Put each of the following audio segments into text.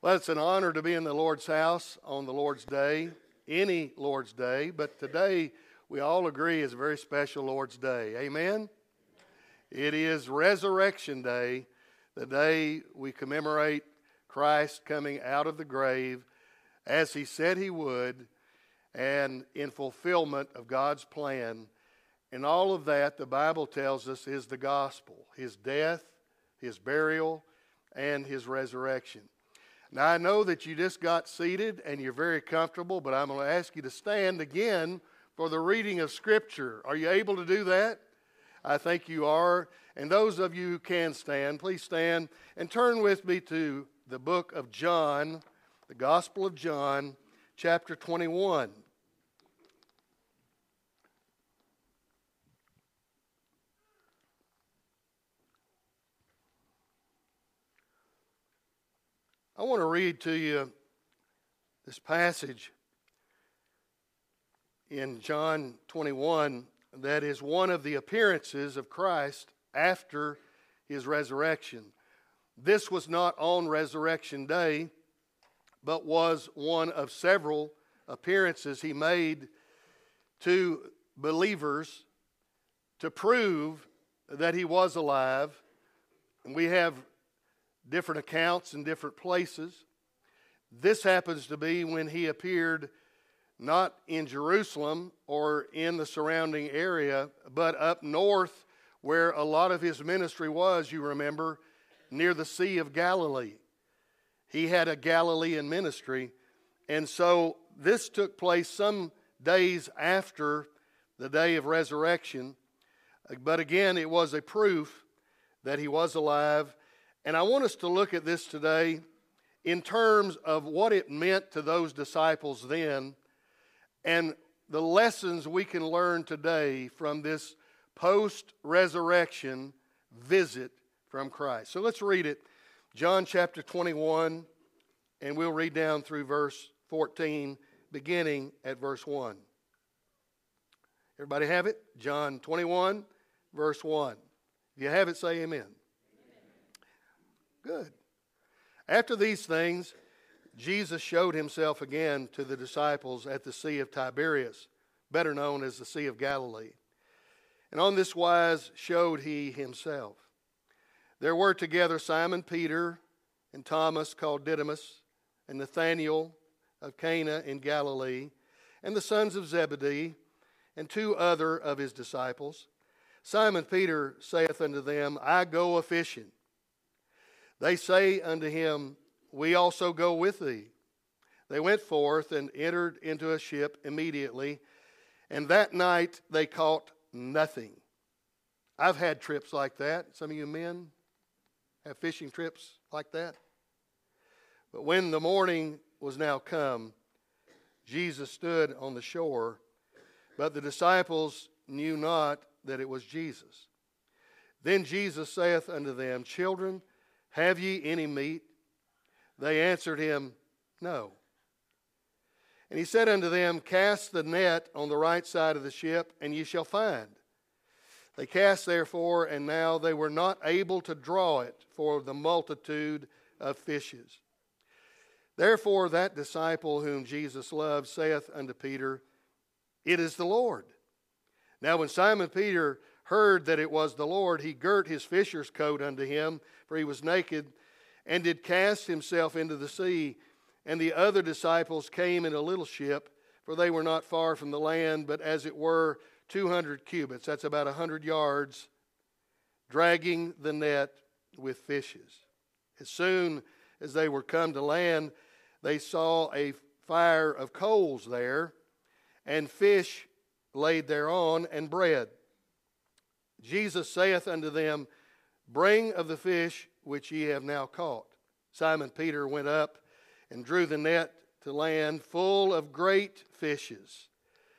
Well, it's an honor to be in the Lord's house on the Lord's Day, any Lord's Day, but today we all agree is a very special Lord's Day. Amen? It is Resurrection Day, the day we commemorate Christ coming out of the grave as He said He would, and in fulfillment of God's plan. And all of that, the Bible tells us, is the gospel: His death, His burial, and His resurrection. Now, I know that you just got seated and you're very comfortable, but I'm going to ask you to stand again for the reading of Scripture. Are you able to do that? I think you are. And those of you who can stand, please stand and turn with me to the book of John, the Gospel of John, chapter 21. I want to read to you this passage in John 21 that is one of the appearances of Christ after His resurrection. This was not on Resurrection Day, but was one of several appearances He made to believers to prove that He was alive. And we have different accounts in different places. This happens to be when He appeared not in Jerusalem or in the surrounding area, but up north where a lot of His ministry was, you remember, near the Sea of Galilee. He had a Galilean ministry, and so this took place some days after the day of resurrection. But again, it was a proof that He was alive. And I want us to look at this today in terms of what it meant to those disciples then and the lessons we can learn today from this post-resurrection visit from Christ. So let's read it. John chapter 21, and we'll read down through verse 14, beginning at verse 1. Everybody have it? John 21, verse 1. If you have it, say amen. Good. After these things, Jesus showed Himself again to the disciples at the Sea of Tiberias, better known as the Sea of Galilee. And on this wise showed He Himself. There were together Simon Peter and Thomas called Didymus, and Nathanael of Cana in Galilee, and the sons of Zebedee, and two other of His disciples. Simon Peter saith unto them, I go a-fishing. They say unto him, We also go with thee. They went forth and entered into a ship immediately, and that night they caught nothing. I've had trips like that. Some of you men have fishing trips like that. But when the morning was now come, Jesus stood on the shore, but the disciples knew not that it was Jesus. Then Jesus saith unto them, Children, have ye any meat? They answered Him, No. And He said unto them, Cast the net on the right side of the ship, and ye shall find. They cast therefore, and now they were not able to draw it for the multitude of fishes. Therefore that disciple whom Jesus loved saith unto Peter, It is the Lord. Now when Simon Peter heard that it was the Lord, he girt his fisher's coat unto him, for he was naked, and did cast himself into the sea. And the other disciples came in a little ship, for they were not far from the land, but as it were 200 cubits, that's about 100 yards, dragging the net with fishes. As soon as they were come to land, they saw a fire of coals there, and fish laid thereon, and bread. Jesus saith unto them, Bring of the fish which ye have now caught. Simon Peter went up and drew the net to land full of great fishes,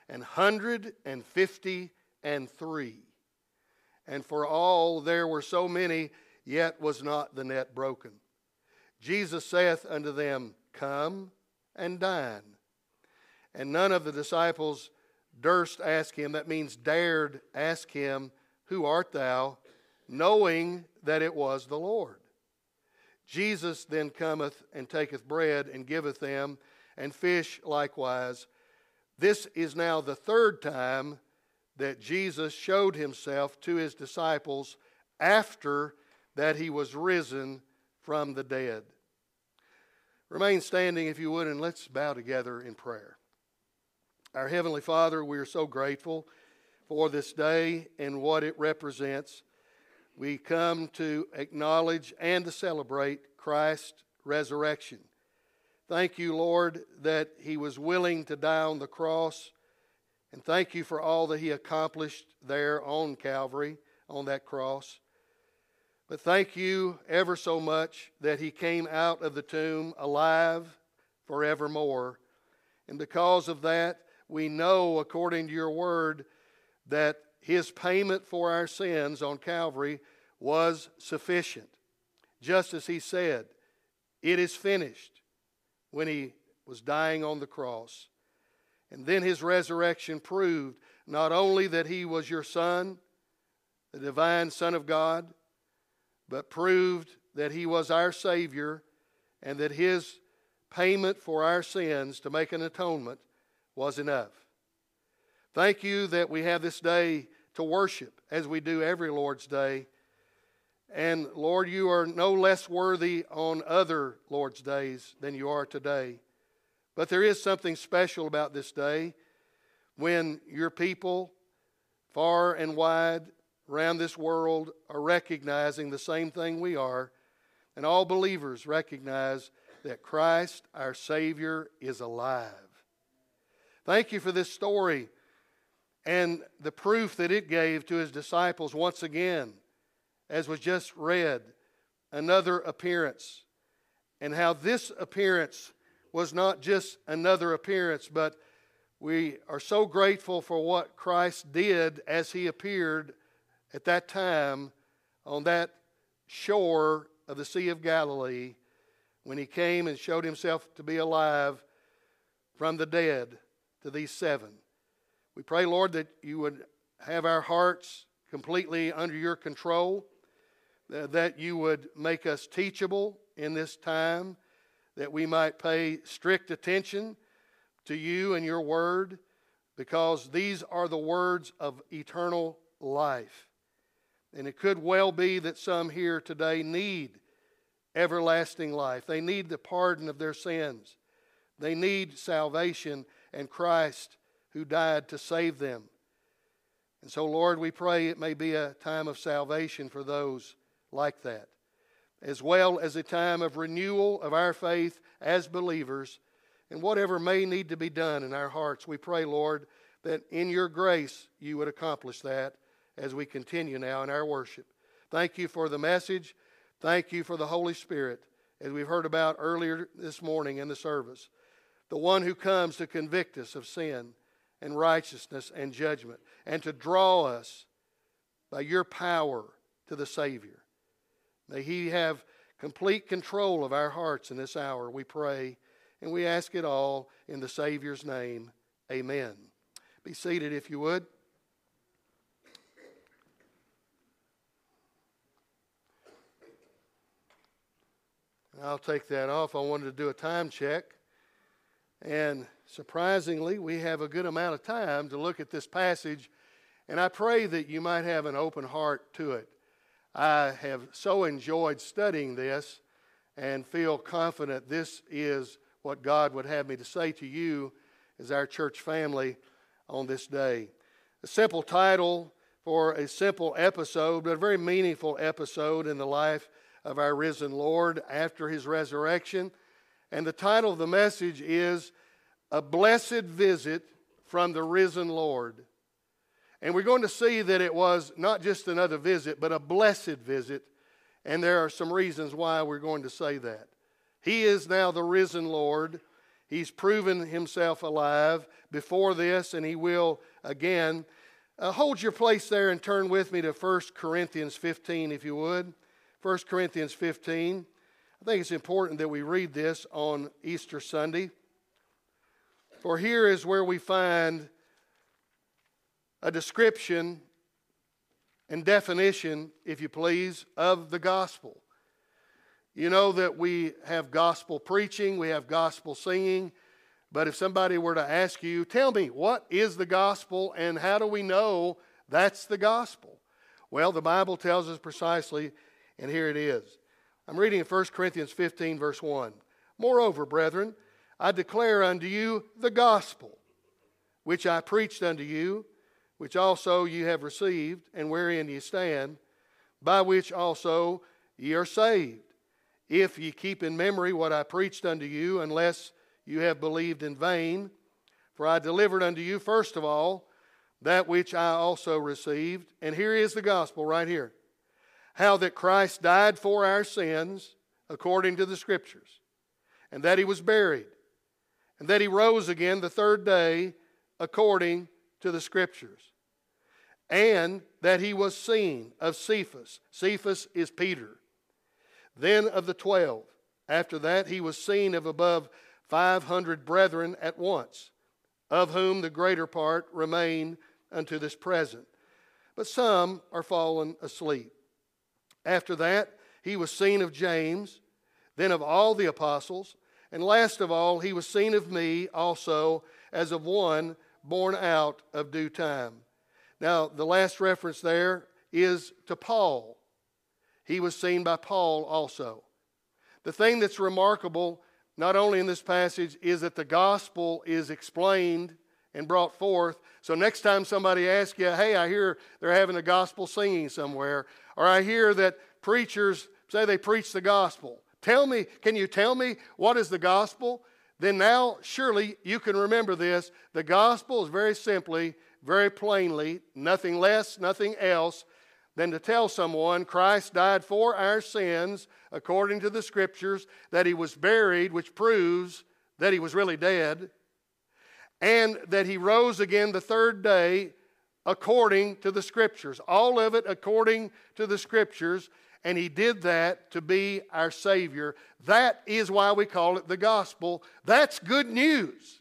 153. And for all there were so many, yet was not the net broken. Jesus saith unto them, Come and dine. And none of the disciples durst ask Him, that means dared ask Him, Who art thou? Knowing that it was the Lord. Jesus then cometh and taketh bread and giveth them, and fish likewise. This is now the third time that Jesus showed himself to his disciples after that he was risen from the dead. Remain standing if you would, and let's bow together in prayer. Our Heavenly Father, we are so grateful for this day and what it represents. We come to acknowledge and to celebrate Christ's resurrection. Thank you, Lord, that he was willing to die on the cross. And thank you for all that he accomplished there on Calvary, on that cross. But thank you ever so much that he came out of the tomb alive forevermore. And because of that, we know, according to your word, that his payment for our sins on Calvary was sufficient. Just as he said, it is finished, when he was dying on the cross. And then his resurrection proved not only that he was your Son, the divine Son of God, but proved that he was our Savior and that his payment for our sins to make an atonement was enough. Thank you that we have this day to worship as we do every Lord's Day. And Lord, you are no less worthy on other Lord's Days than you are today. But there is something special about this day when your people far and wide around this world are recognizing the same thing we are, and all believers recognize that Christ, our Savior, is alive. Thank you for this story and the proof that it gave to his disciples once again, as was just read, another appearance, and how this appearance was not just another appearance, but we are so grateful for what Christ did as he appeared at that time on that shore of the Sea of Galilee when he came and showed himself to be alive from the dead to these seven. We pray, Lord, that you would have our hearts completely under your control, that you would make us teachable in this time, that we might pay strict attention to you and your word, because these are the words of eternal life. And it could well be that some here today need everlasting life. They need the pardon of their sins. They need salvation and Christ who died to save them. And so, Lord, we pray it may be a time of salvation for those like that, as well as a time of renewal of our faith as believers, and whatever may need to be done in our hearts. We pray, Lord, that in your grace you would accomplish that as we continue now in our worship. Thank you for the message. Thank you for the Holy Spirit, as we've heard about earlier this morning in the service, the one who comes to convict us of sin and righteousness and judgment, and to draw us by your power to the Savior. May he have complete control of our hearts in this hour, we pray, and we ask it all in the Savior's name. Amen. Be seated if you would. I'll take that off. I wanted to do a time check. And surprisingly, we have a good amount of time to look at this passage. And I pray that you might have an open heart to it. I have so enjoyed studying this and feel confident this is what God would have me to say to you as our church family on this day. A simple title for a simple episode, but a very meaningful episode in the life of our risen Lord after his resurrection. And the title of the message is A Blessed Visit from the Risen Lord. And we're going to see that it was not just another visit, but a blessed visit. And there are some reasons why we're going to say that. He is now the risen Lord. He's proven himself alive before this, and he will again. Hold your place there and turn with me to 1 Corinthians 15, if you would. 1 Corinthians 15. I think it's important that we read this on Easter Sunday. For here is where we find a description and definition, if you please, of the gospel. You know that we have gospel preaching, we have gospel singing, but if somebody were to ask you, tell me, what is the gospel and how do we know that's the gospel? Well, the Bible tells us precisely, and here it is. I'm reading in 1 Corinthians 15, verse 1. Moreover, brethren, I declare unto you the gospel, which I preached unto you, which also ye have received, and wherein ye stand, by which also ye are saved, if ye keep in memory what I preached unto you, unless you have believed in vain. For I delivered unto you first of all that which I also received. And here is the gospel right here. How that Christ died for our sins according to the Scriptures, and that he was buried, and that he rose again the third day according to the Scriptures, and that he was seen of Cephas. Cephas is Peter. Then of the 12. After that he was seen of above 500 brethren at once, of whom the greater part remain unto this present. But some are fallen asleep. After that he was seen of James, then of all the apostles, and last of all he was seen of me also, as of one born out of due time. Now the last reference there is to Paul. He was seen by Paul also. The thing that's remarkable, not only in this passage, is that the gospel is explained and brought forth. So next time somebody asks you, hey, I hear they're having a gospel singing somewhere, or I hear that preachers say they preach the gospel. Can you tell me what is the gospel? Then now surely you can remember this. The gospel is very simply, very plainly, nothing less, nothing else than to tell someone Christ died for our sins according to the Scriptures, that he was buried, which proves that he was really dead, and that he rose again the third day according to the Scriptures. All of it according to the Scriptures, and he did that to be our Savior. That is why we call it the gospel. That's good news,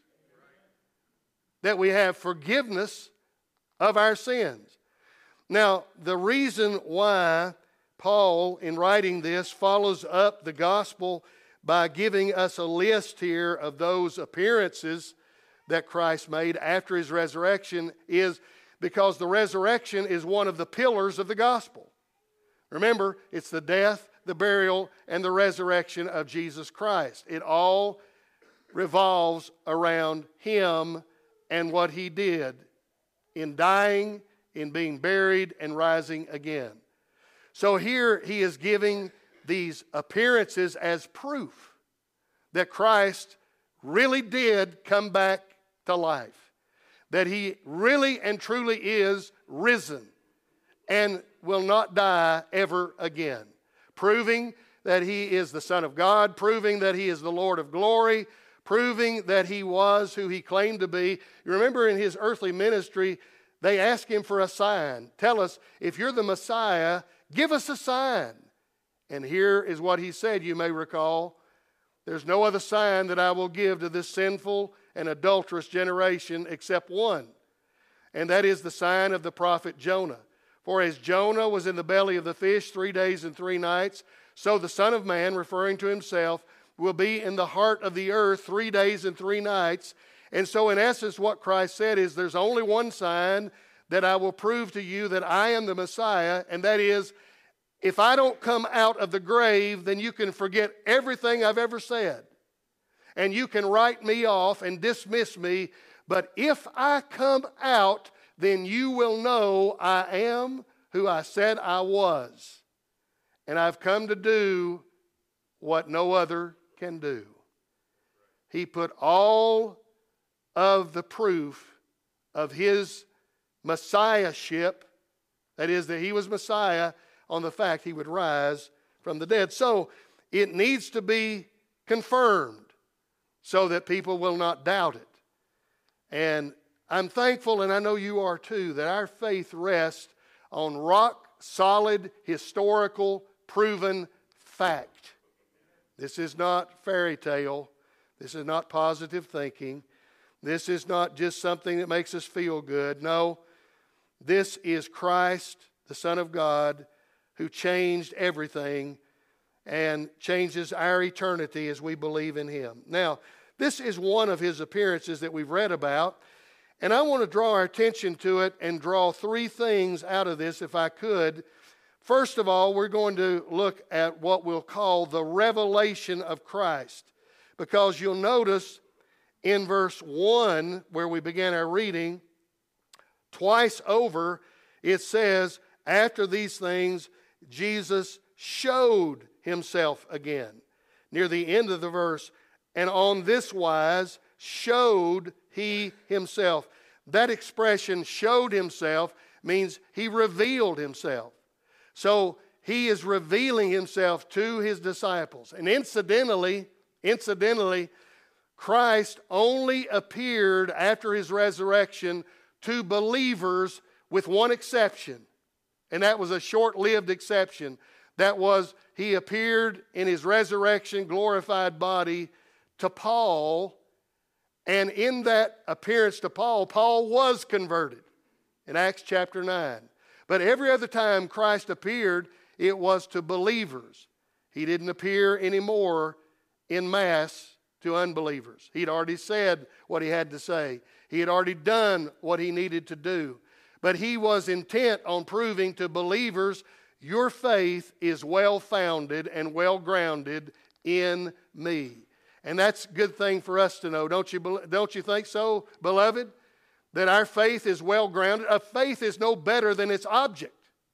that we have forgiveness of our sins. Now, the reason why Paul, in writing this, follows up the gospel by giving us a list here of those appearances that Christ made after his resurrection is because the resurrection is one of the pillars of the gospel. Remember, it's the death, the burial, and the resurrection of Jesus Christ. It all revolves around him and what he did in dying, in being buried, and rising again. So here he is giving these appearances as proof that Christ really did come back to life, that he really and truly is risen and will not die ever again, proving that he is the Son of God, proving that he is the Lord of glory, proving that he was who he claimed to be. You remember in his earthly ministry, they asked him for a sign. Tell us, if you're the Messiah, give us a sign. And here is what he said, you may recall. There's no other sign that I will give to this sinful and adulterous generation except one. And that is the sign of the prophet Jonah. For as Jonah was in the belly of the fish 3 days and 3 nights, so the Son of Man, referring to himself, will be in the heart of the earth 3 days and 3 nights. And so in essence what Christ said is there's only one sign that I will prove to you that I am the Messiah, and that is if I don't come out of the grave, then you can forget everything I've ever said. And you can write me off and dismiss me. But if I come out, then you will know I am who I said I was. And I've come to do what no other can do. He put all of the proof of his messiahship, that is, that he was Messiah, on the fact he would rise from the dead. So it needs to be confirmed so that people will not doubt it. And I'm thankful, and I know you are too, that our faith rests on rock-solid, historical, proven fact. This is not fairy tale. This is not positive thinking. This is not just something that makes us feel good. No, this is Christ, the Son of God, who changed everything. and changes our eternity as we believe in Him. Now, this is one of His appearances that we've read about, and I want to draw our attention to it and draw three things out of this, if I could. First of all, we're going to look at what we'll call the revelation of Christ, because you'll notice in verse 1, where we began our reading, twice over it says, after these things, Jesus showed Himself again. Near the end of the verse, and on this wise showed He Himself. That expression, showed Himself, means He revealed Himself. So He is revealing Himself to His disciples. And incidentally, Christ only appeared after His resurrection to believers with one exception. And that was a short-lived exception. That was, He appeared in His resurrection, glorified body to Paul. And in that appearance to Paul, Paul was converted in Acts chapter 9. But every other time Christ appeared, it was to believers. He didn't appear anymore in mass to unbelievers. He'd already said what He had to say. He had already done what He needed to do. But He was intent on proving to believers, your faith is well-founded and well-grounded in Me. And that's a good thing for us to know. Don't you think so, beloved? That our faith is well-grounded. A faith is no better than its object.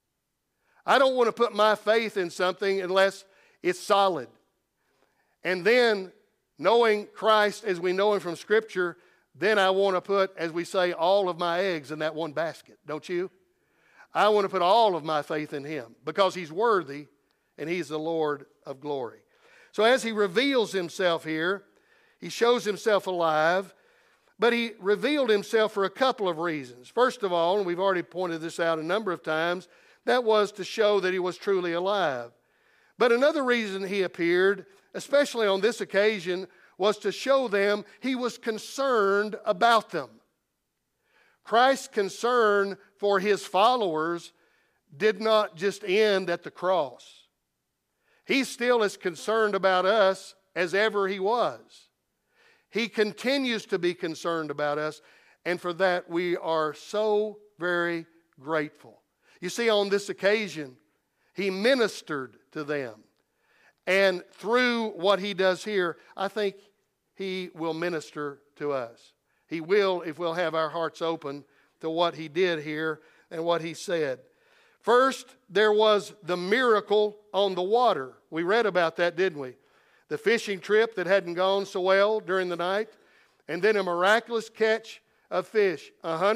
I don't want to put my faith in something unless it's solid. And then, knowing Christ as we know Him from Scripture, then I want to put, as we say, all of my eggs in that one basket. Don't you? I want to put all of my faith in Him because He's worthy and He's the Lord of glory. So as He reveals Himself here, He shows Himself alive, but He revealed Himself for a couple of reasons. First of all, and we've already pointed this out a number of times, that was to show that He was truly alive. But another reason He appeared, especially on this occasion, was to show them He was concerned about them. Christ's concern for His followers did not just end at the cross. He's still as concerned about us as ever He was. He continues to be concerned about us, and for that we are so very grateful. You see, on this occasion, He ministered to them. And through what He does here, I think He will minister to us. He will if we'll have our hearts open to what He did here and what He said. First, there was the miracle on the water. We read about that, didn't we? The fishing trip that hadn't gone so well during the night. And then a miraculous catch of fish.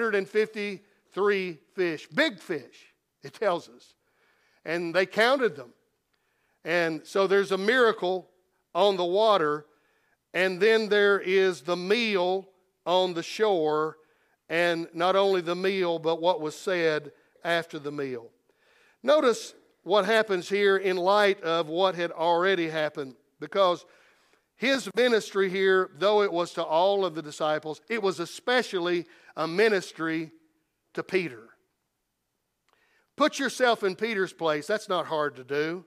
153 fish. Big fish, it tells us. And they counted them. And so there's a miracle on the water. And then there is the meal on the shore. And not only the meal, but what was said after the meal. Notice what happens here in light of what had already happened, because His ministry here, though it was to all of the disciples, it was especially a ministry to Peter. Put yourself in Peter's place. That's not hard to do.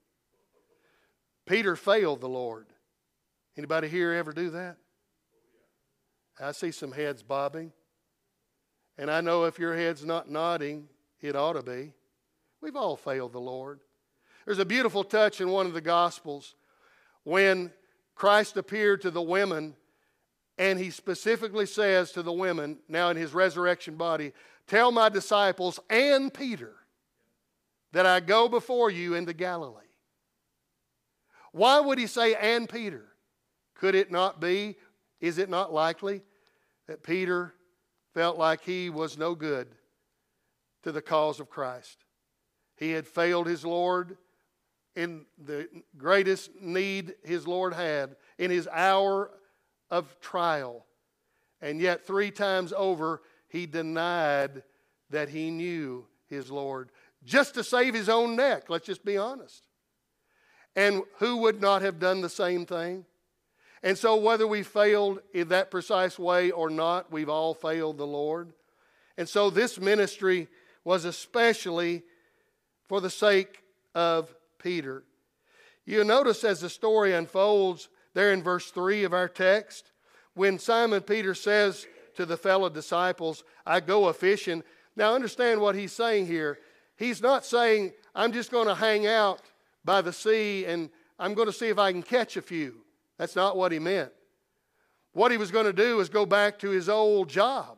Peter failed the Lord. Anybody here ever do that? I see some heads bobbing. And I know if your head's not nodding, it ought to be. We've all failed the Lord. There's a beautiful touch in one of the Gospels when Christ appeared to the women, and He specifically says to the women, now in His resurrection body, tell my disciples and Peter that I go before you into Galilee. Why would He say and Peter? Could it not be, is it not likely that Peter felt like he was no good to the cause of Christ? He had failed his Lord in the greatest need his Lord had, in his hour of trial. And yet 3 times over, he denied that he knew his Lord, just to save his own neck. Let's just be honest. And who would not have done the same thing? And so whether we failed in that precise way or not, we've all failed the Lord. And so this ministry was especially for the sake of Peter. You'll notice as the story unfolds there in verse 3 of our text, when Simon Peter says to the fellow disciples, I go a-fishing. Now understand what he's saying here. He's not saying, I'm just going to hang out by the sea and I'm going to see if I can catch a few. That's not what he meant. What he was going to do is go back to his old job.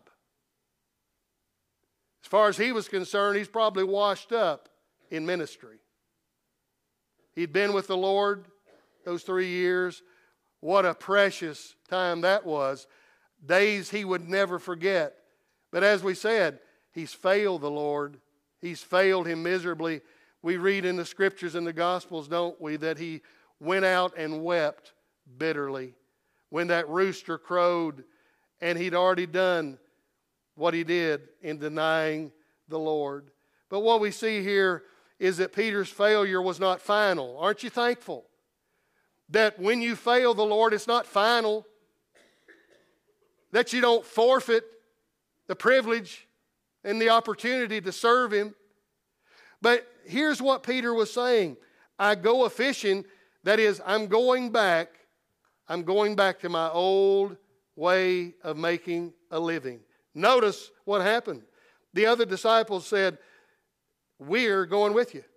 As far as he was concerned, he's probably washed up in ministry. He'd been with the Lord those 3 years. What a precious time that was. Days he would never forget. But as we said, he's failed the Lord. He's failed him miserably. We read in the Scriptures and the Gospels, don't we, that he went out and wept bitterly when that rooster crowed and he'd already done what he did in denying the Lord. But what we see here is that Peter's failure was not final. Aren't you thankful that when you fail the Lord, it's not final? That you don't forfeit the privilege and the opportunity to serve Him. But here's what Peter was saying. I go a-fishing, that is, I'm going back to my old way of making a living. Notice what happened. The other disciples said, we're going with you.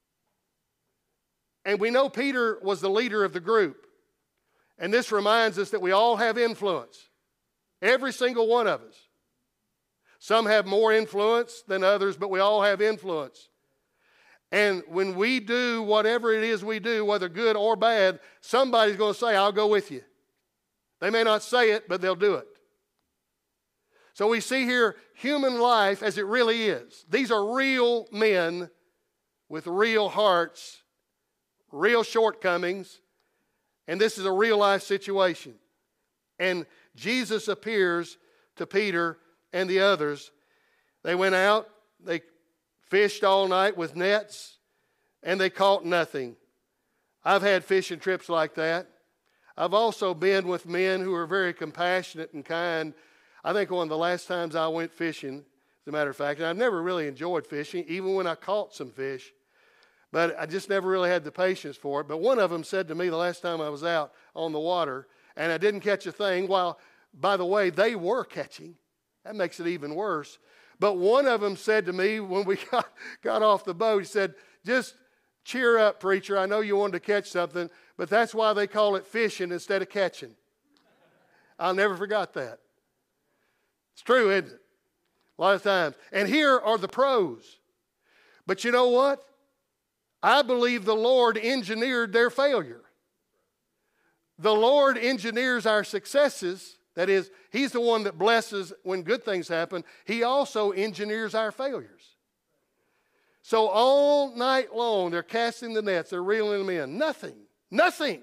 And we know Peter was the leader of the group. And this reminds us that we all have influence. Every single one of us. Some have more influence than others, but we all have influence. And when we do whatever it is we do, whether good or bad, somebody's going to say, I'll go with you. They may not say it, but they'll do it. So we see here human life as it really is. These are real men with real hearts, real shortcomings, and this is a real life situation. And Jesus appears to Peter and the others. They went out, they fished all night with nets, and they caught nothing. I've had fishing trips like that. I've also been with men who are very compassionate and kind. I think one of the last times I went fishing, as a matter of fact, and I've never really enjoyed fishing, even when I caught some fish, but I just never really had the patience for it. But one of them said to me the last time I was out on the water, and I didn't catch a thing, while, by the way, they were catching. That makes it even worse. But one of them said to me when we got off the boat, he said, just cheer up, preacher. I know you wanted to catch something, but that's why they call it fishing instead of catching. I'll never forget that. It's true, isn't it? A lot of times. And here are the pros. But you know what? I believe the Lord engineered their failure. The Lord engineers our successes. That is, He's the one that blesses when good things happen. He also engineers our failures. So all night long, they're casting the nets. They're reeling them in. Nothing.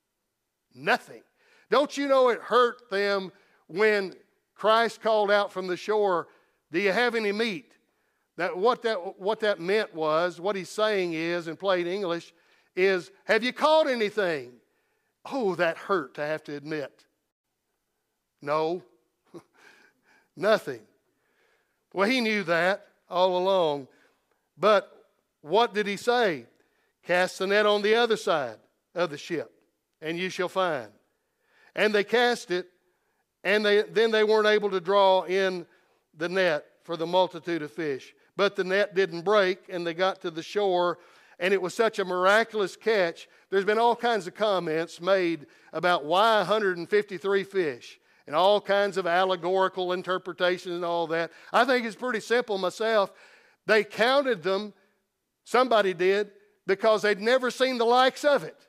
Don't you know it hurt them when Christ called out from the shore, do you have any meat? What that meant was, what He's saying is, in plain English, is, have you caught anything? Oh, that hurt to have to admit. No, nothing. Well, He knew that all along. But what did He say? Cast the net on the other side of the ship, and you shall find. And they cast it, and then they weren't able to draw in the net for the multitude of fish. But the net didn't break, and they got to the shore, and it was such a miraculous catch. There's been all kinds of comments made about why 153 fish, and all kinds of allegorical interpretations and all that. I think it's pretty simple myself. They counted them, somebody did, because they'd never seen the likes of it.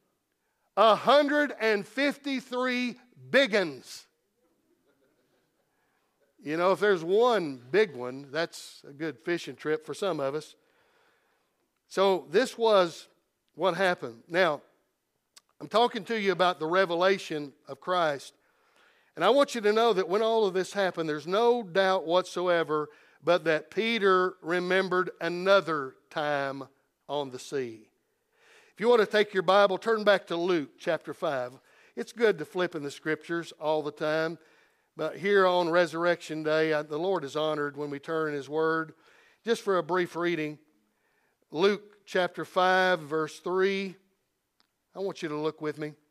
153 big uns. You know, if there's one big one, that's a good fishing trip for some of us. So this was what happened. Now, I'm talking to you about the revelation of Christ. And I want you to know that when all of this happened, there's no doubt whatsoever but that Peter remembered another time on the sea. If you want to take your Bible, turn back to Luke chapter 5. It's good to flip in the Scriptures all the time. But here on Resurrection Day, the Lord is honored when we turn in His Word. Just for a brief reading, Luke chapter 5, verse 3. I want you to look with me.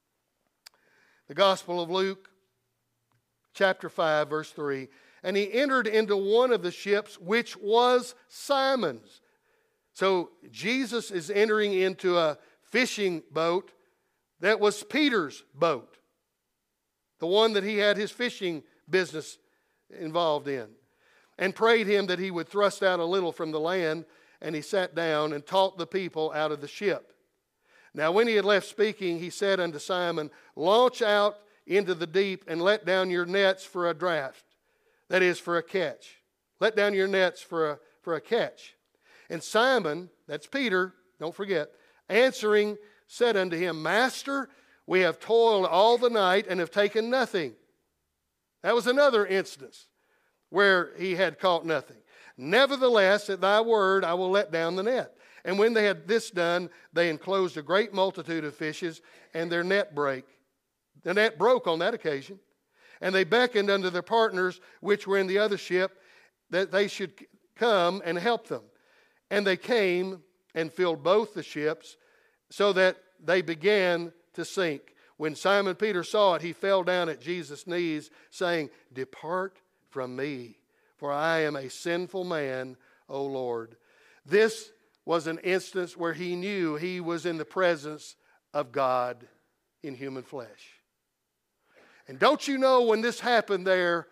The Gospel of Luke, chapter 5, verse 3. And he entered into one of the ships, which was Simon's. So Jesus is entering into a fishing boat that was Peter's boat, the one that he had his fishing business involved in, and prayed him that he would thrust out a little from the land. And he sat down and taught the people out of the ship. Now when he had left speaking, he said unto Simon, launch out into the deep and let down your nets for a draught, that is, for a catch. Let down your nets for a catch. And Simon, that's Peter, don't forget, answering said unto him, Master, we have toiled all the night and have taken nothing. That was another instance where he had caught nothing. Nevertheless, at thy word I will let down the net. And when they had this done, they enclosed a great multitude of fishes, and their net brake. The net broke on that occasion. And they beckoned unto their partners, which were in the other ship, that they should come and help them. And they came and filled both the ships, so that they began to sink. When Simon Peter saw it, he fell down at Jesus' knees, saying, Depart from me, for I am a sinful man, O Lord. This was an instance where he knew he was in the presence of God in human flesh. And don't you know, when this happened there,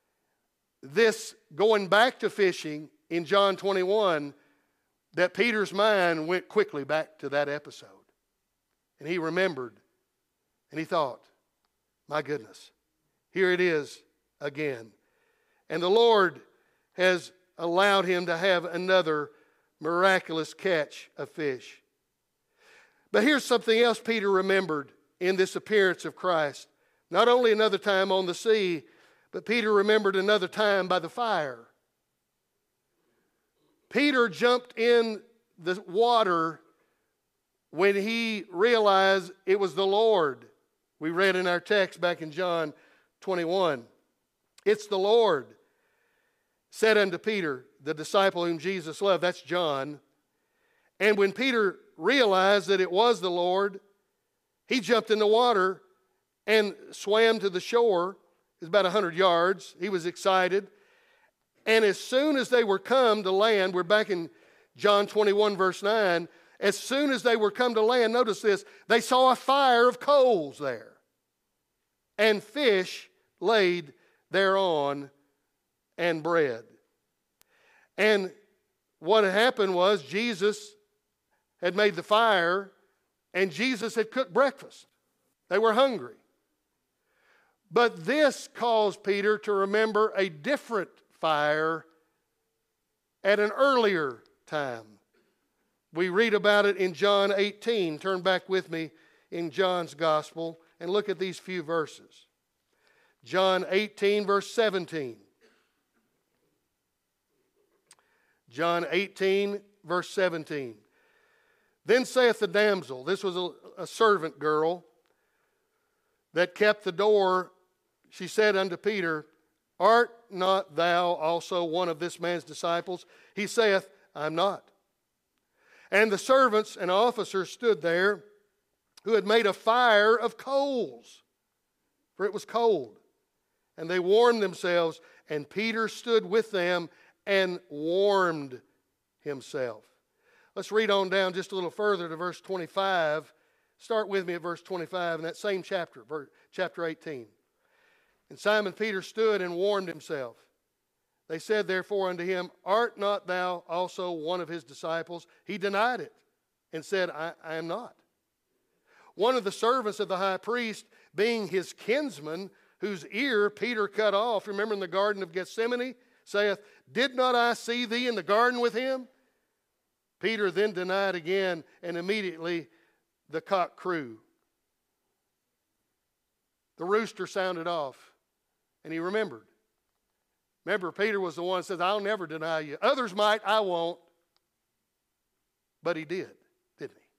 this going back to fishing in John 21, that Peter's mind went quickly back to that episode. And he remembered, and he thought, my goodness, here it is again. And the Lord has allowed him to have another miraculous catch of fish. But here's something else Peter remembered in this appearance of Christ. Not only another time on the sea, but Peter remembered another time by the fire. Peter jumped in the water when he realized it was the Lord. We read in our text back in John 21. It's the Lord. Said unto Peter, the disciple whom Jesus loved, that's John. And when Peter realized that it was the Lord, he jumped in the water and swam to the shore. It was about 100 yards. He was excited. And as soon as they were come to land, we're back in John 21 verse 9, as soon as they were come to land, notice this, they saw a fire of coals there, and fish laid thereon, and bread. And what had happened was Jesus had made the fire, and Jesus had cooked breakfast. They were hungry. But this caused Peter to remember a different fire at an earlier time. We read about it in John 18. Turn back with me in John's Gospel and look at these few verses. John 18, verse 17. John 18, verse 17. Then saith the damsel, this was a servant girl that kept the door, she said unto Peter, Art not thou also one of this man's disciples? He saith, I'm not. And the servants and officers stood there, who had made a fire of coals, for it was cold. And they warmed themselves, and Peter stood with them and warmed himself. Let's read on down just a little further to verse 25. Start with me at verse 25 in that same chapter, chapter 18. And Simon Peter stood and warmed himself. They said therefore unto him, Art not thou also one of his disciples? He denied it and said, I am not. One of the servants of the high priest, being his kinsman, whose ear Peter cut off, remember in the Garden of Gethsemane, saith, Did not I see thee in the garden with him? Peter then denied again, and immediately the cock crew. The rooster sounded off, and he remembered. Remember, Peter was the one that says, I'll never deny you. Others might, I won't. But he did, didn't he?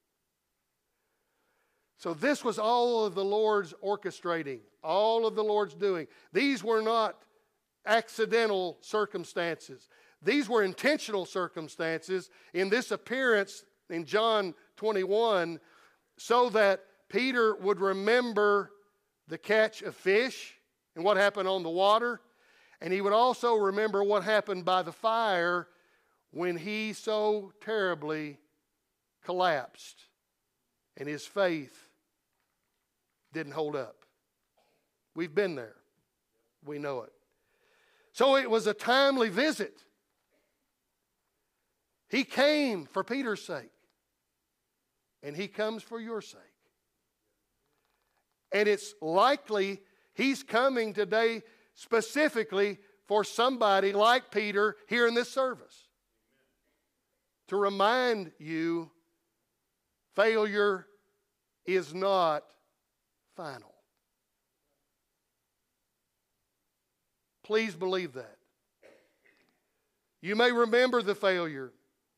So this was all of the Lord's orchestrating, all of the Lord's doing. These were not accidental circumstances. These were intentional circumstances. In this appearance in John 21, so that Peter would remember the catch of fish and what happened on the water. And he would also remember what happened by the fire when he so terribly collapsed and his faith didn't hold up. We've been there. We know it. So it was a timely visit. He came for Peter's sake. And he comes for your sake. And it's likely he's coming today specifically for somebody like Peter here in this service. To remind you, failure is not final. Please believe that. You may remember the failure,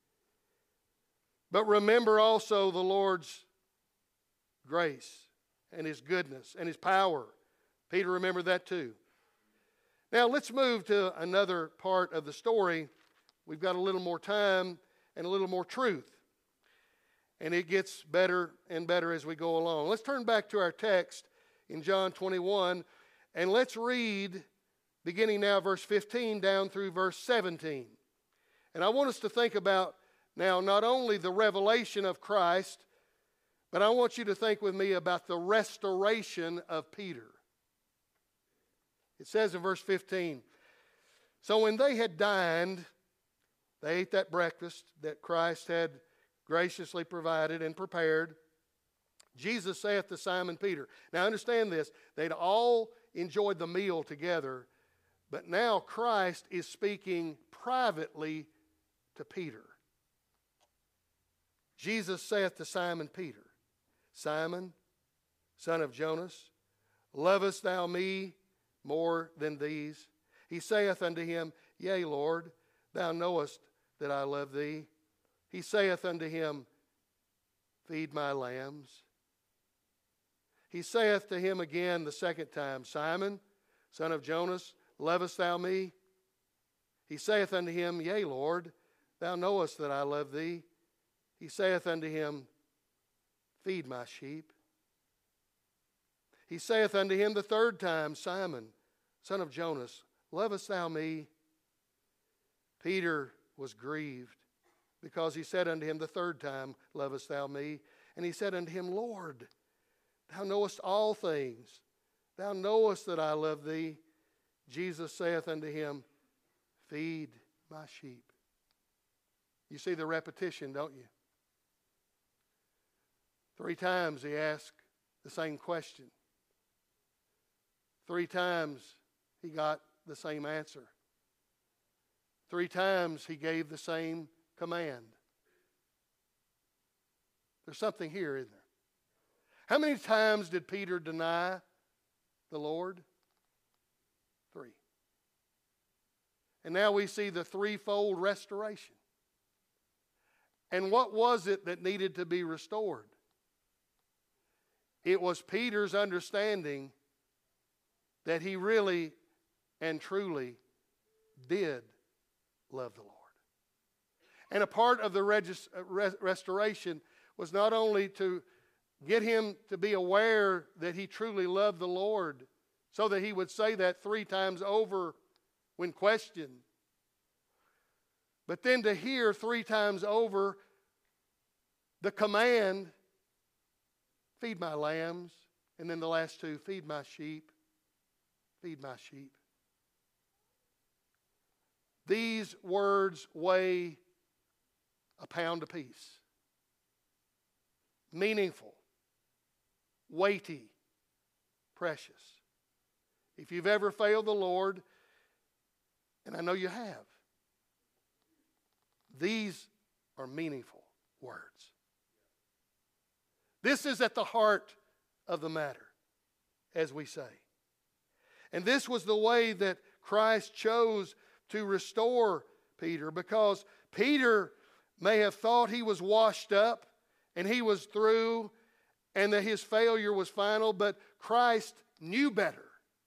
but remember also the Lord's grace and His goodness and His power. Peter remembered that too. Now let's move to another part of the story. We've got a little more time and a little more truth. And it gets better and better as we go along. Let's turn back to our text in John 21, and let's read, beginning now verse 15 down through verse 17. And I want us to think about now not only the revelation of Christ, but I want you to think with me about the restoration of Peter. It says in verse 15, so when they had dined, they ate that breakfast that Christ had graciously provided and prepared. Jesus saith to Simon Peter. Now understand this, they'd all enjoyed the meal together, but now Christ is speaking privately to Peter. Jesus saith to Simon Peter, Simon, son of Jonas, lovest thou me more than these? He saith unto him, Yea, Lord, thou knowest that I love thee. He saith unto him, Feed my lambs. He saith to him again the second time, Simon, son of Jonas, lovest thou me? He saith unto him, Yea, Lord, thou knowest that I love thee. He saith unto him, Feed my sheep. He saith unto him the third time, Simon, son of Jonas, lovest thou me? Peter was grieved, because he said unto him the third time, Lovest thou me? And he said unto him, Lord, thou knowest all things. Thou knowest that I love thee. Jesus saith unto him, Feed my sheep. You see the repetition, don't you? 3 times he asked the same question. 3 times he got the same answer. 3 times he gave the same command. There's something here, isn't there? How many times did Peter deny the Lord? 3. And now we see the threefold restoration. And what was it that needed to be restored? It was Peter's understanding that he really and truly did love the Lord. And a part of the restoration was not only to get him to be aware that he truly loved the Lord, so that he would say that 3 times over when questioned, but then to hear 3 times over the command, feed my lambs, and then the last 2, feed my sheep, feed my sheep. These words weigh a pound apiece. Meaningful, weighty, precious. If you've ever failed the Lord, and I know you have, these are meaningful words. This is at the heart of the matter, as we say. And this was the way that Christ chose to restore Peter, because Peter may have thought he was washed up and he was through and that his failure was final, but Christ knew better.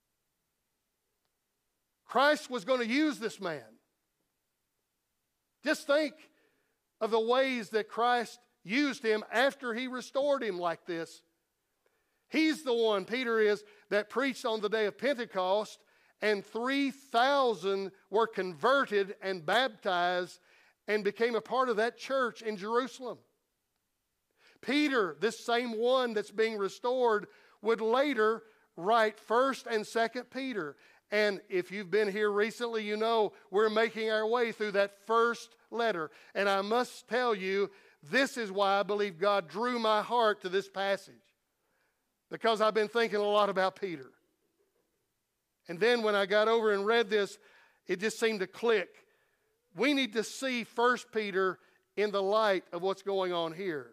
Christ was going to use this man. Just think of the ways that Christ used him after he restored him like this. He's the one, Peter is, that preached on the day of Pentecost, and 3,000 were converted and baptized and became a part of that church in Jerusalem. Peter, this same one that's being restored, would later write 1st and 2nd Peter. And if you've been here recently, you know we're making our way through that first letter. And I must tell you, this is why I believe God drew my heart to this passage. Because I've been thinking a lot about Peter. And then when I got over and read this, it just seemed to click. We need to see 1 Peter in the light of what's going on here.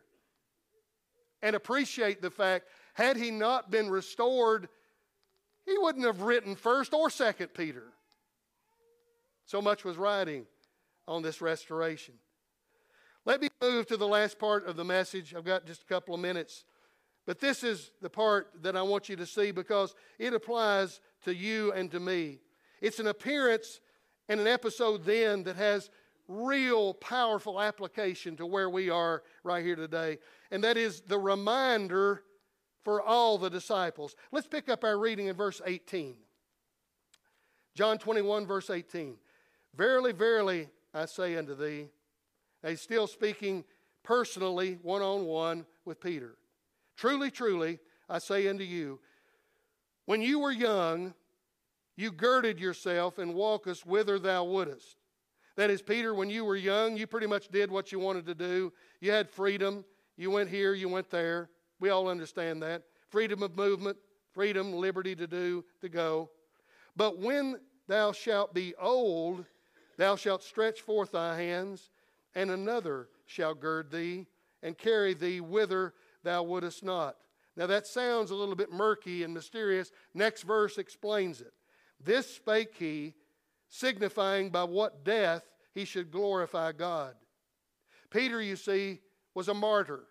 And appreciate the fact, had he not been restored, he wouldn't have written 1st or 2nd Peter. So much was riding on this restoration. Let me move to the last part of the message. I've got just a couple of minutes. But this is the part that I want you to see because it applies to you and to me. It's an appearance and an episode then that has real powerful application to where we are right here today. And that is the reminder for all the disciples. Let's pick up our reading in verse 18. John 21, verse 18. Verily, verily, I say unto thee. Now he's still speaking personally, one-on-one with Peter. Truly, truly, I say unto you, when you were young, you girded yourself and walkest whither thou wouldest. That is, Peter, when you were young, you pretty much did what you wanted to do. You had freedom. You went here, you went there. We all understand that. Freedom of movement, freedom, liberty to do, to go. But when thou shalt be old, thou shalt stretch forth thy hands, and another shall gird thee, and carry thee whither thou wouldest not. Now that sounds a little bit murky and mysterious. Next verse explains it. This spake he, signifying by what death he should glorify God. Peter, you see, was a martyr.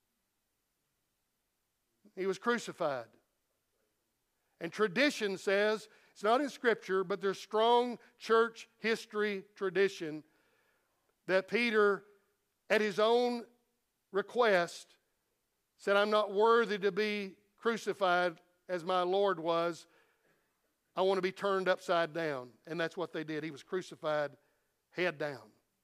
He was crucified. And tradition says, it's not in Scripture, but there's strong church history tradition that Peter, at his own request, said, I'm not worthy to be crucified as my Lord was. I want to be turned upside down. And that's what they did. He was crucified head down.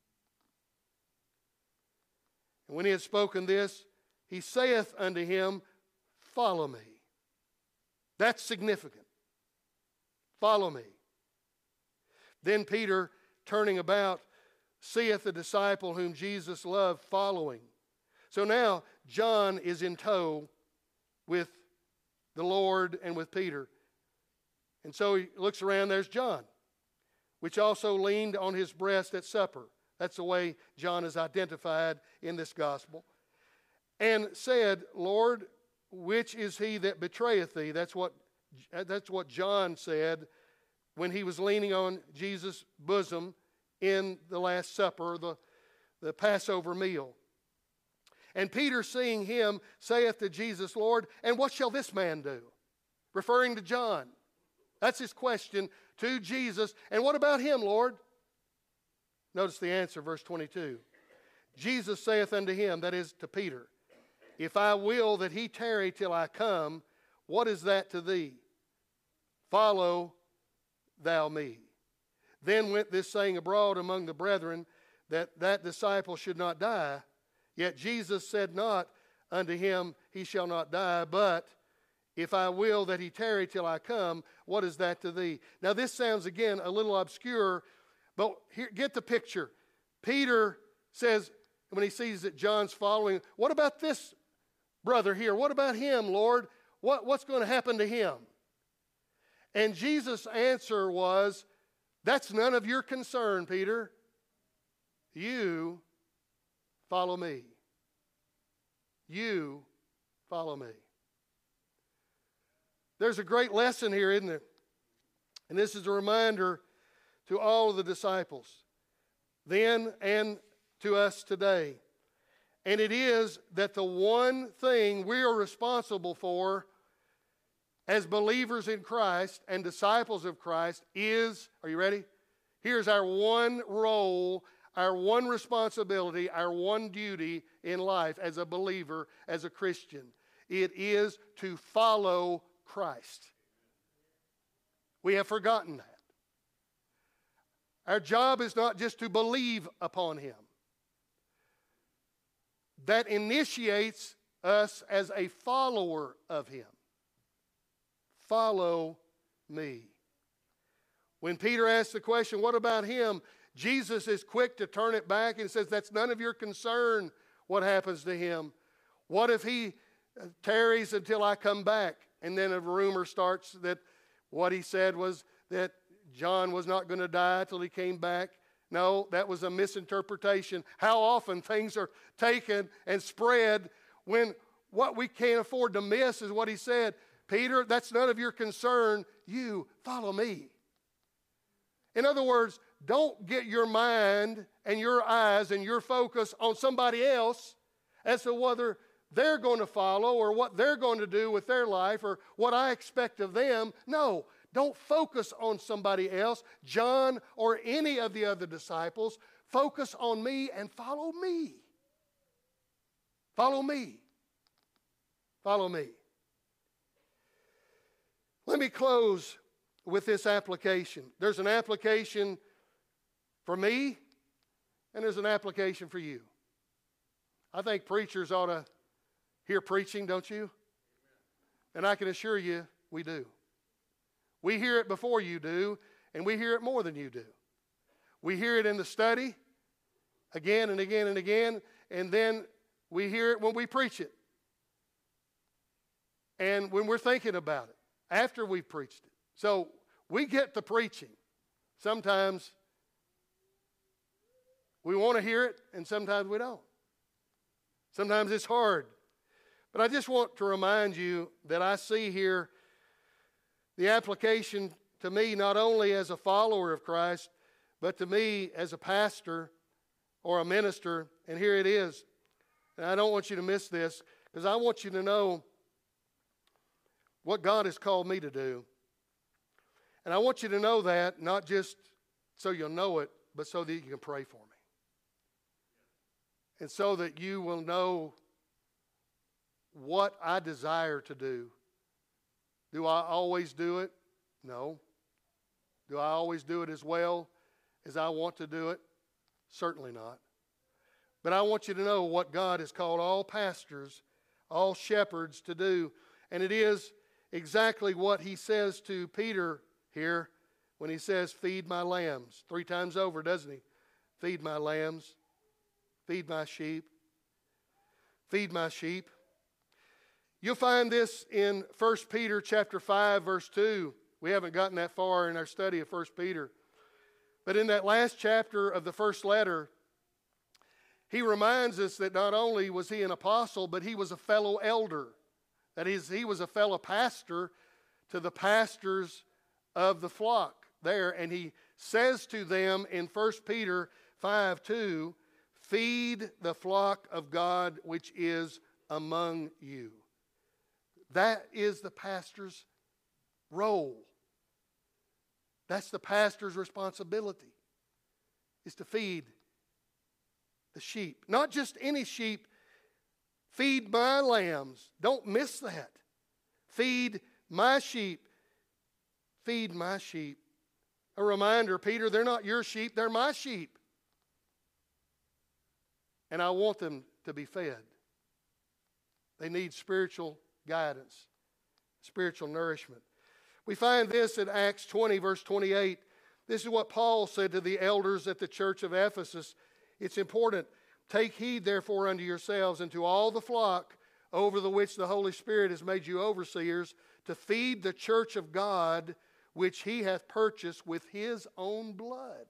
And when he had spoken this, he saith unto him, follow me. That's significant. Follow me. Then Peter, turning about, seeth the disciple whom Jesus loved following. So now John is in tow with the Lord and with Peter. And so he looks around, there's John, which also leaned on his breast at supper. That's the way John is identified in this gospel. And said, Lord, which is he that betrayeth thee? That's what John said when he was leaning on Jesus' bosom in the Last Supper, the Passover meal. And Peter, seeing him, saith to Jesus, Lord, and what shall this man do? Referring to John. That's his question to Jesus. And what about him, Lord? Notice the answer, verse 22. Jesus saith unto him, that is to Peter, if I will that he tarry till I come, what is that to thee? Follow thou me. Then went this saying abroad among the brethren, that disciple should not die. Yet Jesus said not unto him, he shall not die, but if I will that he tarry till I come, what is that to thee? Now this sounds again a little obscure, but here, get the picture. Peter says, when he sees that John's following, what about this brother here? What about him, Lord? What's going to happen to him? And Jesus' answer was, that's none of your concern, Peter. You follow me. You follow me. There's a great lesson here, isn't there? And this is a reminder to all of the disciples, then and to us today. And it is that the one thing we are responsible for as believers in Christ and disciples of Christ is, are you ready? Here's our one role, our one responsibility, our one duty in life as a believer, as a Christian. It is to follow Christ. We have forgotten that. Our job is not just to believe upon Him. That initiates us as a follower of Him. Follow me. When Peter asks the question, what about him? Jesus is quick to turn it back and says, that's none of your concern what happens to him. What if he tarries until I come back? And then a rumor starts that what he said was that John was not going to die till he came back. No, that was a misinterpretation. How often things are taken and spread when what we can't afford to miss is what he said. Peter, that's none of your concern. You follow me. In other words, don't get your mind and your eyes and your focus on somebody else as to whether they're going to follow or what they're going to do with their life or what I expect of them. No, don't focus on somebody else, John or any of the other disciples. Focus on me and follow me. Follow me. Follow me. Let me close with this application. There's an application for me, and there's an application for you. I think preachers ought to hear preaching, don't you? And I can assure you, we do. We hear it before you do, and we hear it more than you do. We hear it in the study again and again and again, and then we hear it when we preach it. And when we're thinking about it, after we've preached it. So we get the preaching. Sometimes we want to hear it, and sometimes we don't. Sometimes it's hard. But I just want to remind you that I see here the application to me not only as a follower of Christ, but to me as a pastor or a minister. And here it is. And I don't want you to miss this, because I want you to know what God has called me to do. And I want you to know that, not just so you'll know it, but so that you can pray for me. And so that you will know what I desire to do. Do I always do it? No. Do I always do it as well as I want to do it? Certainly not. But I want you to know what God has called all pastors, all shepherds to do. And it is exactly what he says to Peter here when he says, feed my lambs. 3 times over, doesn't he? Feed my lambs. Feed my sheep. Feed my sheep. You'll find this in 1 Peter chapter 5, verse 2. We haven't gotten that far in our study of 1 Peter. But in that last chapter of the first letter, he reminds us that not only was he an apostle, but he was a fellow elder. That is, he was a fellow pastor to the pastors of the flock there. And he says to them in 1 Peter 5:2, feed the flock of God which is among you. That is the pastor's role. That's the pastor's responsibility, is to feed the sheep. Not just any sheep. Feed my lambs. Don't miss that. Feed my sheep. Feed my sheep. A reminder, Peter, they're not your sheep, they're my sheep. And I want them to be fed. They need spiritual guidance, spiritual nourishment. We find this in Acts 20, verse 28. This is what Paul said to the elders at the church of Ephesus. It's important. Take heed, therefore, unto yourselves and to all the flock over the which the Holy Spirit has made you overseers, to feed the church of God, which he hath purchased with his own blood.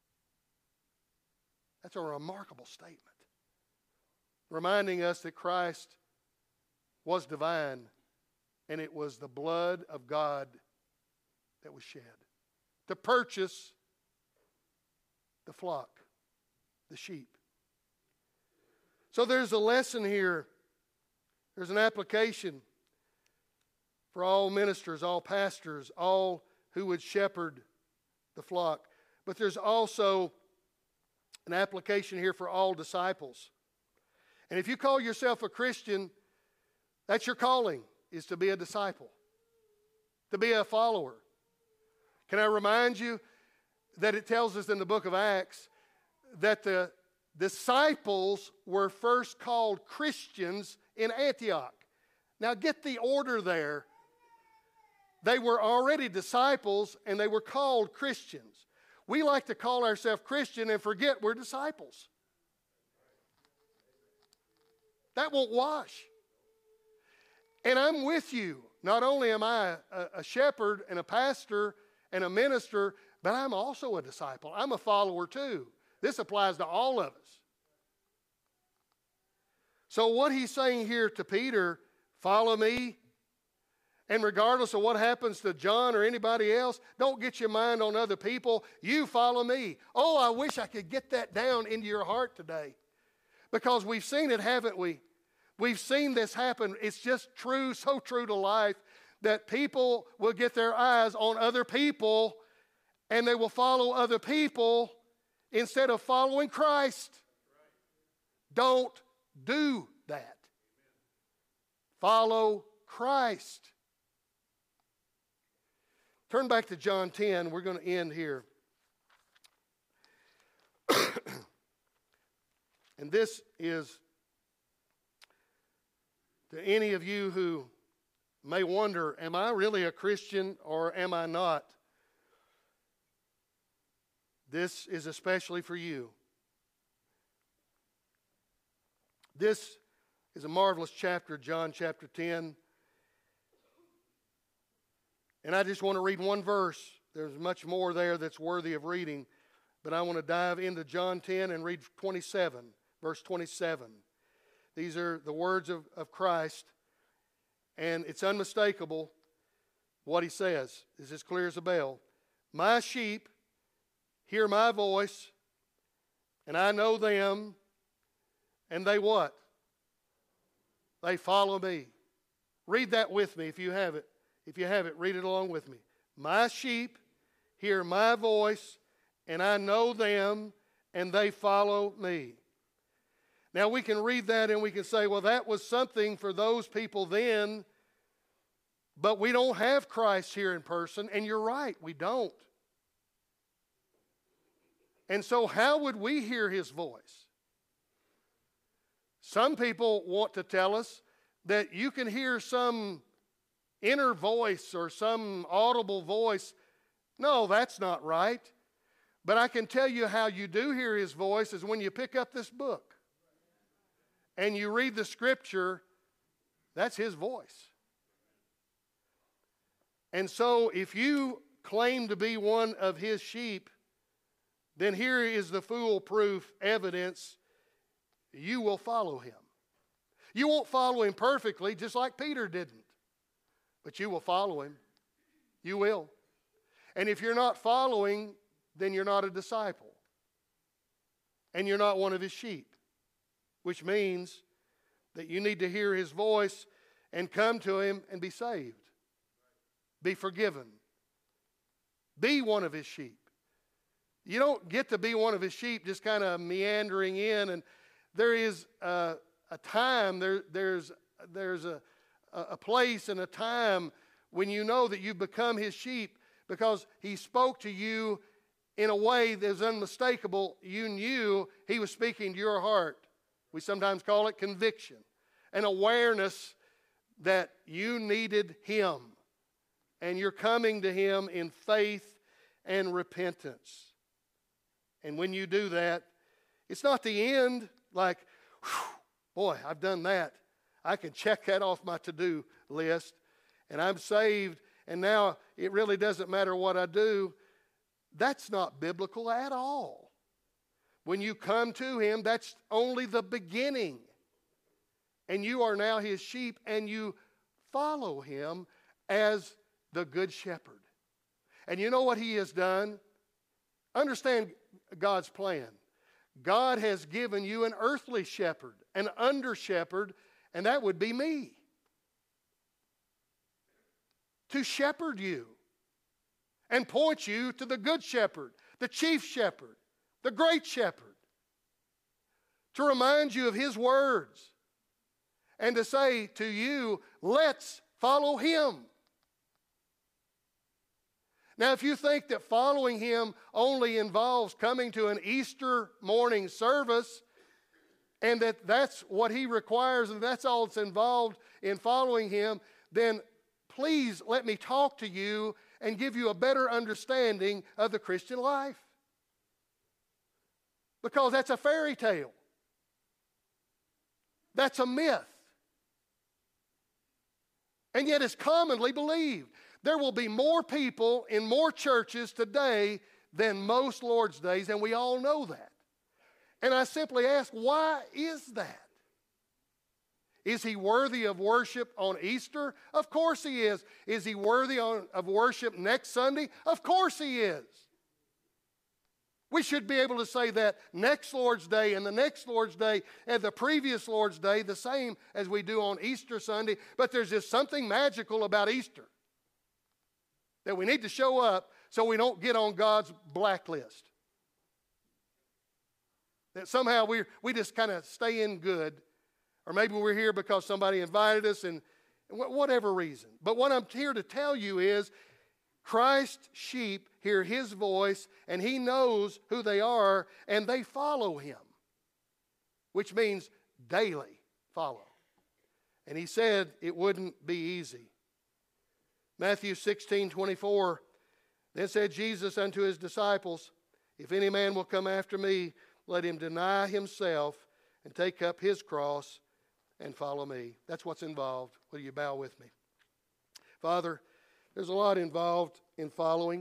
That's a remarkable statement, reminding us that Christ was divine, and it was the blood of God that was shed to purchase the flock, the sheep. So there's a lesson here. There's an application for all ministers, all pastors, all who would shepherd the flock. But there's also an application here for all disciples. And if you call yourself a Christian, that's your calling, is to be a disciple, to be a follower. Can I remind you that it tells us in the book of Acts that the disciples were first called Christians in Antioch. Now get the order there. They were already disciples and they were called Christians. We like to call ourselves Christian and forget we're disciples. That won't wash. And I'm with you. Not only am I a shepherd and a pastor and a minister, but I'm also a disciple. I'm a follower too. This applies to all of us. So what he's saying here to Peter, follow me. And regardless of what happens to John or anybody else, don't get your mind on other people. You follow me. Oh, I wish I could get that down into your heart today. Because we've seen it, haven't we? We've seen this happen. It's just true, so true to life, that people will get their eyes on other people and they will follow other people instead of following Christ. Don't do that. Follow Christ. Turn back to John 10. We're going to end here. And this is to any of you who may wonder, am I really a Christian or am I not? This is especially for you. This is a marvelous chapter, John chapter 10. And I just want to read one verse. There's much more there that's worthy of reading. But I want to dive into John 10 and read 27, verse 27. These are the words of Christ. And it's unmistakable what he says. It's as clear as a bell. My sheep hear my voice, and I know them, and they what? They follow me. Read that with me if you have it. If you have it, read it along with me. My sheep hear my voice, and I know them, and they follow me. Now we can read that and we can say, well, that was something for those people then, but we don't have Christ here in person, and you're right, we don't. And so how would we hear his voice? Some people want to tell us that you can hear some inner voice or some audible voice. No, that's not right. But I can tell you how you do hear his voice is when you pick up this book and you read the scripture, that's his voice. And so if you claim to be one of his sheep, then here is the foolproof evidence you will follow him. You won't follow him perfectly, just like Peter didn't. But you will follow him. You will. And if you're not following, then you're not a disciple. And you're not one of his sheep. Which means that you need to hear his voice and come to him and be saved. Be forgiven. Be one of his sheep. You don't get to be one of his sheep just kind of meandering in. And there is a time, there's a place and a time when you know that you've become his sheep because he spoke to you in a way that is unmistakable. You knew he was speaking to your heart. We sometimes call it conviction. An awareness that you needed him. And you're coming to him in faith and repentance. And when you do that, it's not the end like, boy, I've done that. I can check that off my to-do list. And I'm saved. And now it really doesn't matter what I do. That's not biblical at all. When you come to him, that's only the beginning. And you are now his sheep and you follow him as the good shepherd. And you know what he has done? Understand God's plan. God has given you an earthly shepherd, an under shepherd, and that would be me. To shepherd you and point you to the good shepherd, the chief shepherd, the great shepherd. to remind you of His words, and to say to you, let's follow Him. Now, if you think that following Him only involves coming to an Easter morning service, and that that's what He requires and that's all that's involved in following Him, then please let me talk to you and give you a better understanding of the Christian life. Because that's a fairy tale. That's a myth. And yet it's commonly believed. There will be more people in more churches today than most Lord's days, and we all know that. And I simply ask, why is that? Is He worthy of worship on Easter? Of course He is. Is He worthy of worship next Sunday? Of course He is. We should be able to say that next Lord's Day and the next Lord's Day and the previous Lord's Day the same as we do on Easter Sunday. But there's just something magical about Easter that we need to show up so we don't get on God's blacklist. That somehow we just kind of stay in good. Or maybe we're here because somebody invited us and whatever reason. But what I'm here to tell you is Christ's sheep hear His voice and He knows who they are and they follow Him. Which means daily follow. And He said it wouldn't be easy. Matthew 16:24, then said Jesus unto His disciples, if any man will come after me, let him deny himself and take up his cross and follow me. That's what's involved. Will you bow with me? Father, there's a lot involved in following.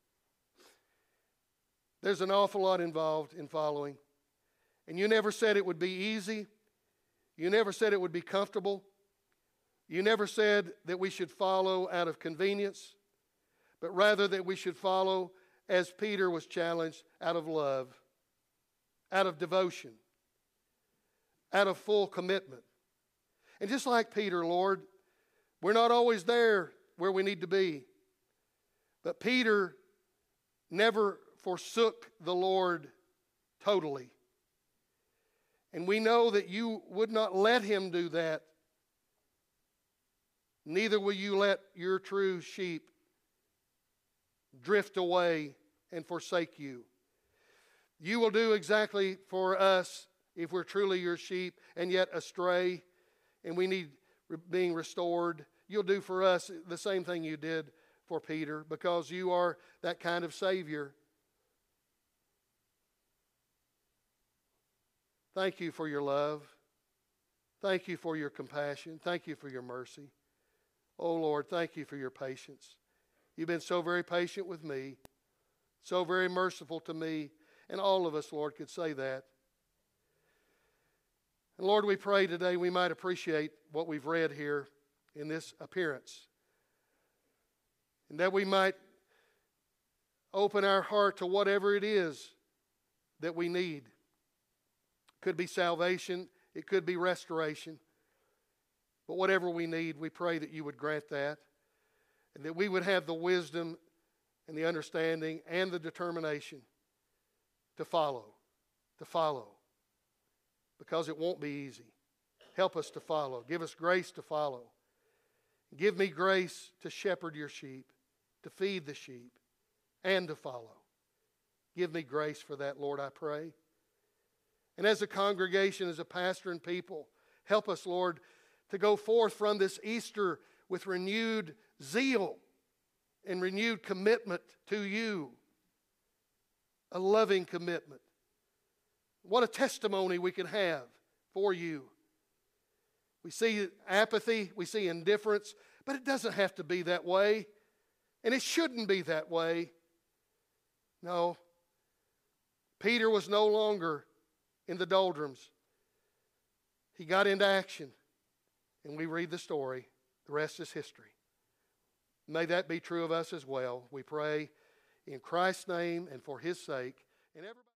There's an awful lot involved in following. And you never said it would be easy. You never said it would be comfortable. You never said that we should follow out of convenience, but rather that we should follow, as Peter was challenged, out of love, out of devotion, out of full commitment. And just like Peter, Lord, we're not always there where we need to be. But Peter never forsook the Lord totally. And we know that you would not let him do that. Neither will you let your true sheep drift away and forsake you. You will do exactly for us if we're truly your sheep and yet astray and we need being restored. You'll do for us the same thing you did for Peter because you are that kind of Savior. Thank you for your love. Thank you for your compassion. Thank you for your mercy. Oh Lord, thank you for your patience. You've been so very patient with me, so very merciful to me, and all of us, Lord, could say that. And Lord, we pray today we might appreciate what we've read here in this appearance, and that we might open our heart to whatever it is that we need. It could be salvation, it could be restoration, but whatever we need, we pray that you would grant that, and that we would have the wisdom and the understanding and the determination to follow, because it won't be easy. Help us to follow. Give us grace to follow. Give me grace to shepherd your sheep, to feed the sheep, and to follow. Give me grace for that, Lord, I pray. And as a congregation, as a pastor and people, help us, Lord, to go forth from this Easter with renewed zeal and renewed commitment to you. A loving commitment. What a testimony we can have for you. We see apathy, we see indifference, but it doesn't have to be that way. And it shouldn't be that way. No. Peter was no longer in the doldrums. He got into action. And we read the story. The rest is history. May that be true of us as well. We pray in Christ's name and for His sake. And everybody